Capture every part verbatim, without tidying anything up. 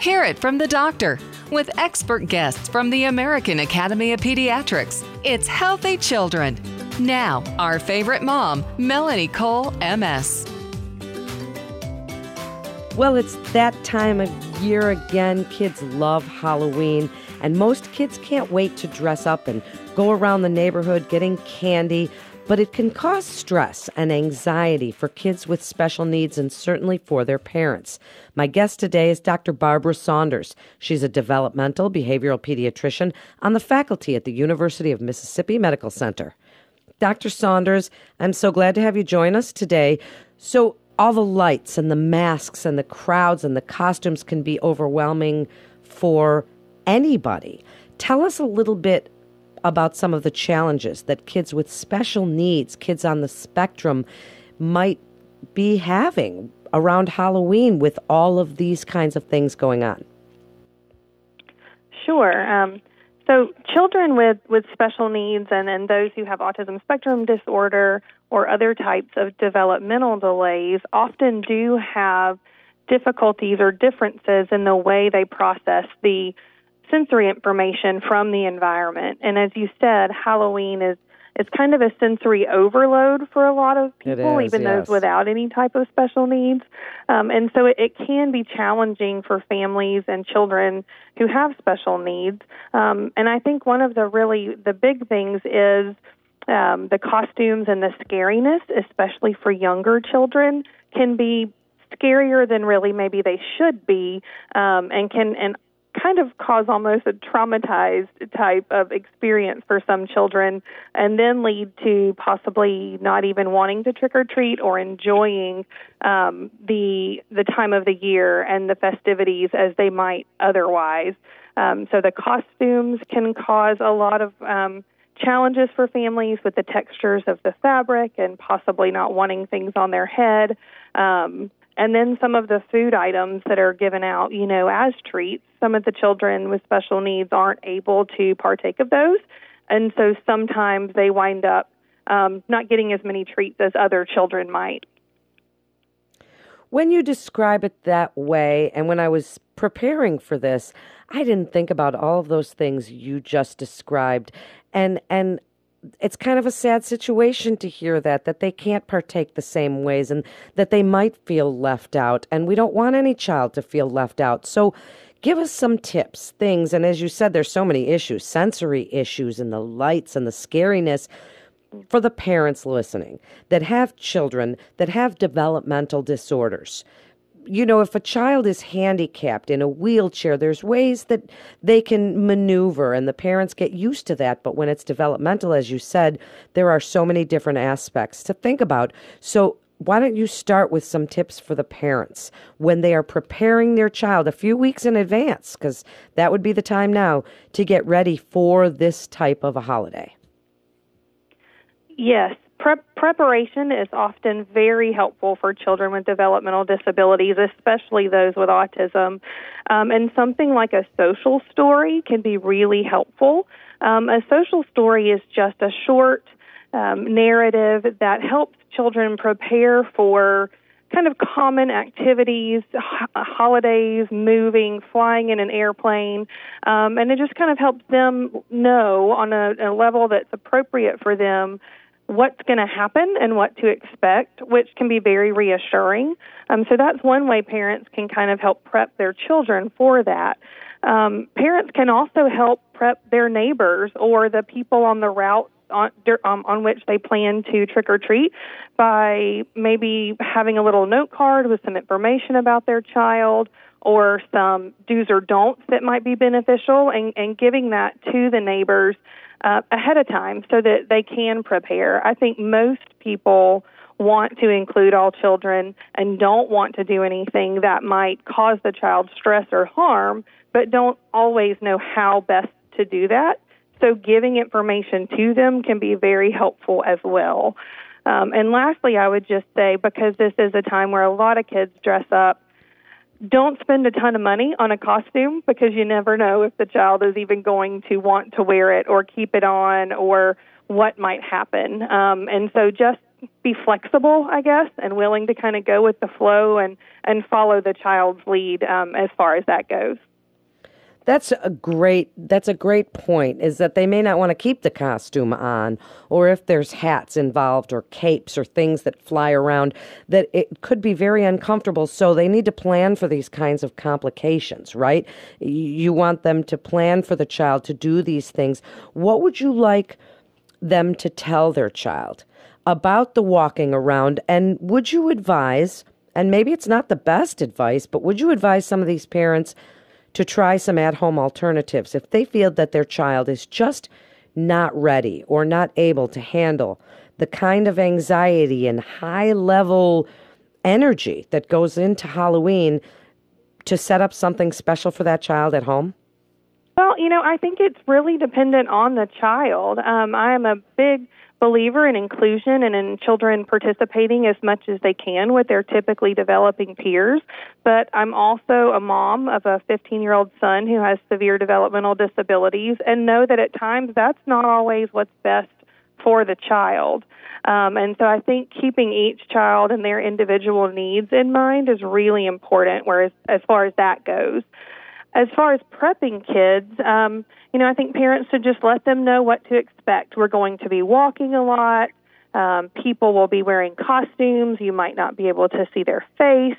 Hear it from the doctor with expert guests from the American Academy of Pediatrics. It's Healthy Children. Now, our favorite mom, Melanie Cole, M S. Well, it's that time of year again. Kids love Halloween, and most kids can't wait to dress up and go around the neighborhood getting candy. But it can cause stress and anxiety for kids with special needs and certainly for their parents. My guest today is Doctor Barbara Saunders. She's a developmental behavioral pediatrician on the faculty at the University of Mississippi Medical Center. Doctor Saunders, I'm so glad to have you join us today. So all the lights and the masks and the crowds and the costumes can be overwhelming for anybody. Tell us a little bit about some of the challenges that kids with special needs, kids on the spectrum, might be having around Halloween with all of these kinds of things going on. Sure. Um, so children with, with special needs and, and those who have autism spectrum disorder or other types of developmental delays often do have difficulties or differences in the way they process the sensory information from the environment. And as you said, Halloween is, is kind of a sensory overload for a lot of people, is, even yes. those without any type of special needs. Um, and so it, it can be challenging for families and children who have special needs. Um, and I think one of the really, the big things is um, the costumes and the scariness, especially for younger children, can be scarier than really maybe they should be, um, and can, and kind of cause almost a traumatized type of experience for some children, and then lead to possibly not even wanting to trick or treat or enjoying um, the the time of the year and the festivities as they might otherwise. Um, so the costumes can cause a lot of um, challenges for families with the textures of the fabric and possibly not wanting things on their head. Um, And then some of the food items that are given out, you know, as treats, some of the children with special needs aren't able to partake of those. And so sometimes they wind up um, not getting as many treats as other children might. When you describe it that way, and when I was preparing for this, I didn't think about all of those things you just described. And, and, It's kind of a sad situation to hear that, that they can't partake the same ways and that they might feel left out. And we don't want any child to feel left out. So give us some tips, things. And as you said, there's so many issues, sensory issues and the lights and the scariness for the parents listening that have children that have developmental disorders. You know, if a child is handicapped in a wheelchair, there's ways that they can maneuver and the parents get used to that. But when it's developmental, as you said, there are so many different aspects to think about. So why don't you start with some tips for the parents when they are preparing their child a few weeks in advance, because that would be the time now to get ready for this type of a holiday? Yes. Prep, preparation is often very helpful for children with developmental disabilities, especially those with autism. Um, and something like a social story can be really helpful. Um, a social story is just a short um, narrative that helps children prepare for kind of common activities, ho- holidays, moving, flying in an airplane, um, and it just kind of helps them know on a, a level that's appropriate for them what's going to happen and what to expect, which can be very reassuring. Um, so that's one way parents can kind of help prep their children for that. Um, parents can also help prep their neighbors or the people on the route on, um, on which they plan to trick or treat by maybe having a little note card with some information about their child or some do's or don'ts that might be beneficial, and, and giving that to the neighbors Uh, ahead of time so that they can prepare. I think most people want to include all children and don't want to do anything that might cause the child stress or harm, but don't always know how best to do that. So giving information to them can be very helpful as well. Um, and lastly, I would just say, because this is a time where a lot of kids dress up, don't spend a ton of money on a costume, because you never know if the child is even going to want to wear it or keep it on or what might happen. Um, and so just be flexible, I guess, and willing to kind of go with the flow and, and follow the child's lead um, as far as that goes. That's a great, that's a great point, is that they may not want to keep the costume on, or if there's hats involved or capes or things that fly around, that it could be very uncomfortable. So they need to plan for these kinds of complications, right? You want them to plan for the child to do these things. What would you like them to tell their child about the walking around? And would you advise, and maybe it's not the best advice, but would you advise some of these parents to try some at-home alternatives if they feel that their child is just not ready or not able to handle the kind of anxiety and high-level energy that goes into Halloween, to set up something special for that child at home? Well, you know, I think it's really dependent on the child. Um, I am a big believer in inclusion and in children participating as much as they can with their typically developing peers. But I'm also a mom of a fifteen-year-old son who has severe developmental disabilities, and know that at times that's not always what's best for the child. Um, and so I think keeping each child and their individual needs in mind is really important, whereas as far as that goes. As far as prepping kids, um, you know, I think parents should just let them know what to expect. We're going to be walking a lot. Um, people will be wearing costumes. You might not be able to see their face.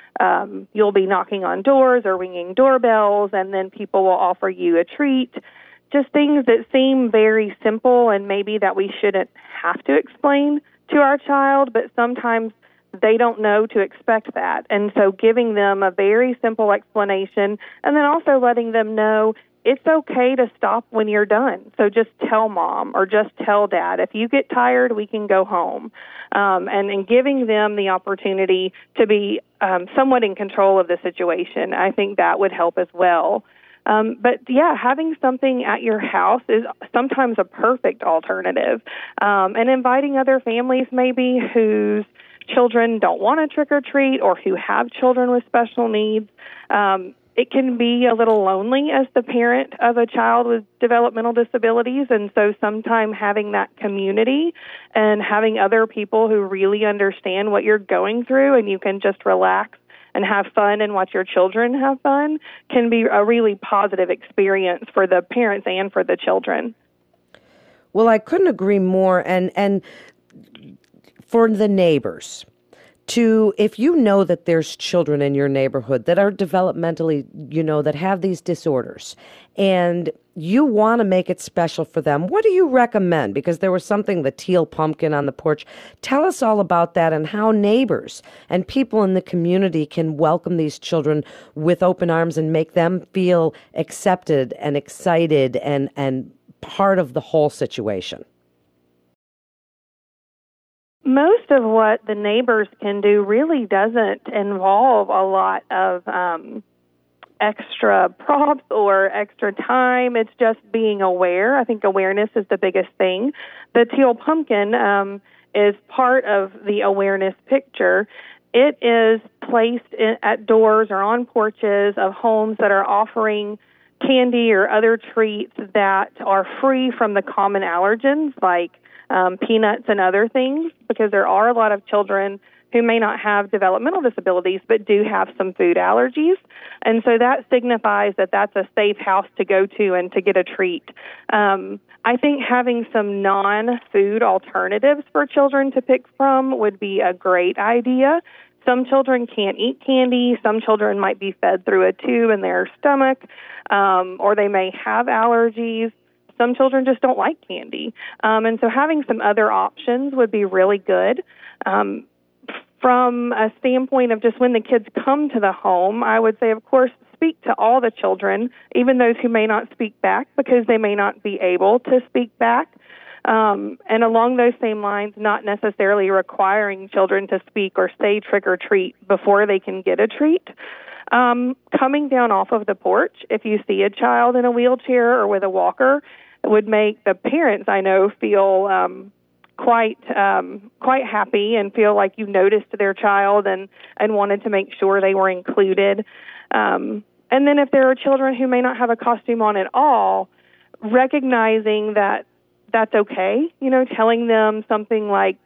Um, you'll be knocking on doors or ringing doorbells, and then people will offer you a treat. Just things that seem very simple and maybe that we shouldn't have to explain to our child, but sometimes they don't know to expect that. And so giving them a very simple explanation, and then also letting them know it's okay to stop when you're done. So just tell mom or just tell dad. If you get tired, we can go home. Um, and, and giving them the opportunity to be um, somewhat in control of the situation, I think that would help as well. Um, but, yeah, having something at your house is sometimes a perfect alternative. Um, and inviting other families maybe whose children don't want to trick-or-treat or who have children with special needs. Um, it can be a little lonely as the parent of a child with developmental disabilities, and so sometimes having that community and having other people who really understand what you're going through and you can just relax and have fun and watch your children have fun can be a really positive experience for the parents and for the children. Well, I couldn't agree more. And and for the neighbors, to, if you know that there's children in your neighborhood that are developmentally, you know, that have these disorders, and you want to make it special for them, what do you recommend? Because there was something, the teal pumpkin on the porch. Tell us all about that and how neighbors and people in the community can welcome these children with open arms and make them feel accepted and excited and, and part of the whole situation. Most of what the neighbors can do really doesn't involve a lot of um, extra props or extra time. It's just being aware. I think awareness is the biggest thing. The teal pumpkin um, is part of the awareness picture. It is placed in, at doors or on porches of homes that are offering candy or other treats that are free from the common allergens like Um, peanuts and other things, because there are a lot of children who may not have developmental disabilities but do have some food allergies. And so that signifies that that's a safe house to go to and to get a treat. Um, I think having some non-food alternatives for children to pick from would be a great idea. Some children can't eat candy. Some children might be fed through a tube in their stomach, um, or they may have allergies. Some children just don't like candy. Um, and so having some other options would be really good. Um, from a standpoint of just when the kids come to the home, I would say, of course, speak to all the children, even those who may not speak back, because they may not be able to speak back. Um, and along those same lines, not necessarily requiring children to speak or say trick or treat before they can get a treat. Um, coming down off of the porch, if you see a child in a wheelchair or with a walker, it would make the parents, I know, feel um, quite um, quite happy and feel like you noticed their child and, and wanted to make sure they were included. Um, and then if there are children who may not have a costume on at all, recognizing that that's okay, you know, telling them something like,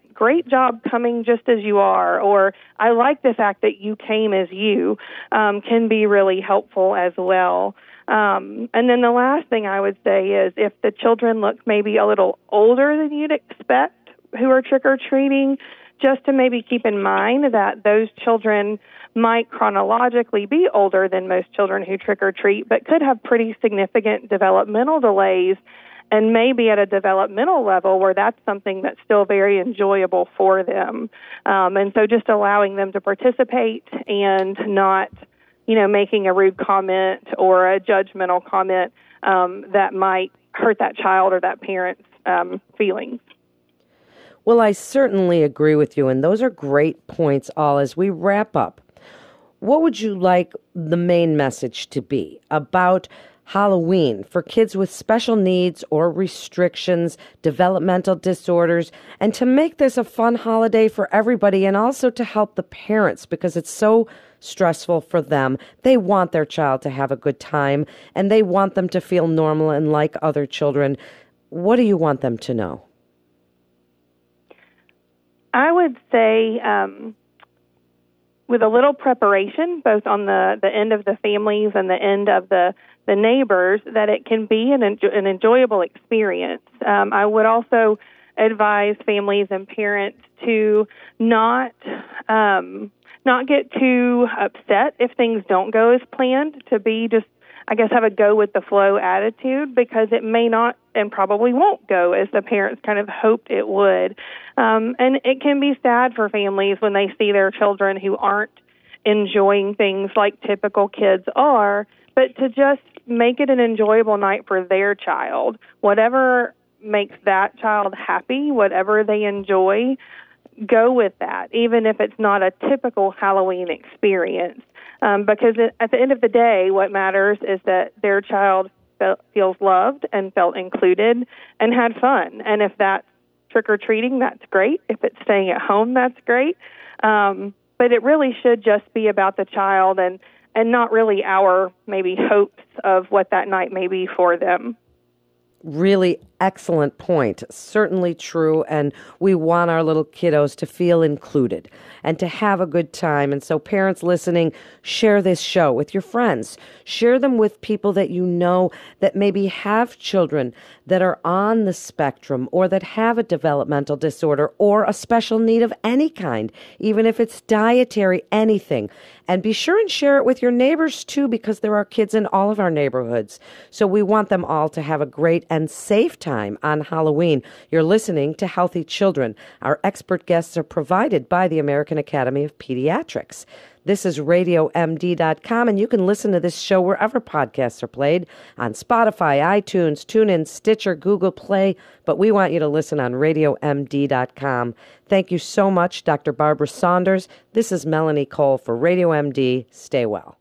great job coming just as you are, or I like the fact that you came as you, um, can be really helpful as well. Um, and then the last thing I would say is if the children look maybe a little older than you'd expect who are trick-or-treating, just to maybe keep in mind that those children might chronologically be older than most children who trick-or-treat, but could have pretty significant developmental delays, and maybe at a developmental level where that's something that's still very enjoyable for them. Um, and so just allowing them to participate and not, you know, making a rude comment or a judgmental comment um, that might hurt that child or that parent's um, feelings. Well, I certainly agree with you, and those are great points all as we wrap up. What would you like the main message to be about Halloween for kids with special needs or restrictions, developmental disorders, and to make this a fun holiday for everybody and also to help the parents because it's so stressful for them. They want their child to have a good time and they want them to feel normal and like other children. What do you want them to know? I would say um, with a little preparation, both on the, the end of the families and the end of the the neighbors, that it can be an, enjo- an enjoyable experience. Um, I would also advise families and parents to not um, not get too upset if things don't go as planned, to be just, I guess, have a go-with-the-flow attitude, because it may not and probably won't go as the parents kind of hoped it would. Um, and it can be sad for families when they see their children who aren't enjoying things like typical kids are, but to just make it an enjoyable night for their child. Whatever makes that child happy, whatever they enjoy, go with that, even if it's not a typical Halloween experience. Um, because it, at the end of the day, what matters is that their child felt, feels loved and felt included and had fun. And if that's trick-or-treating, that's great. If it's staying at home, that's great. Um, but it really should just be about the child and and not really our maybe hopes of what that night may be for them. Really excellent point. Certainly true. And we want our little kiddos to feel included and to have a good time. And so parents listening, share this show with your friends. Share them with people that you know that maybe have children that are on the spectrum or that have a developmental disorder or a special need of any kind, even if it's dietary, anything. And be sure and share it with your neighbors too, because there are kids in all of our neighborhoods. So we want them all to have a great and safe time on Halloween. You're listening to Healthy Children. Our expert guests are provided by the American Academy of Pediatrics. This is radio M D dot com, and you can listen to this show wherever podcasts are played, on Spotify, iTunes, TuneIn, Stitcher, Google Play, but we want you to listen on radio M D dot com. Thank you so much, Doctor Barbara Saunders. This is Melanie Cole for Radio M D. Stay well.